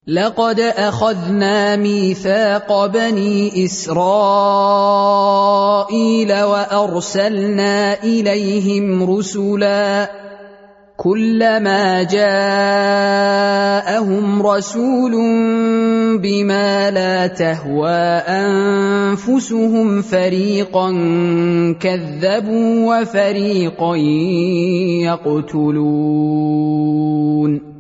لقد أخذنا ميثاق بني إسرائيل وأرسلنا إليهم رسلا كلما جاءهم رسول بما لا تهوى أنفسهم فريقا كذبوا وفريقا يقتلون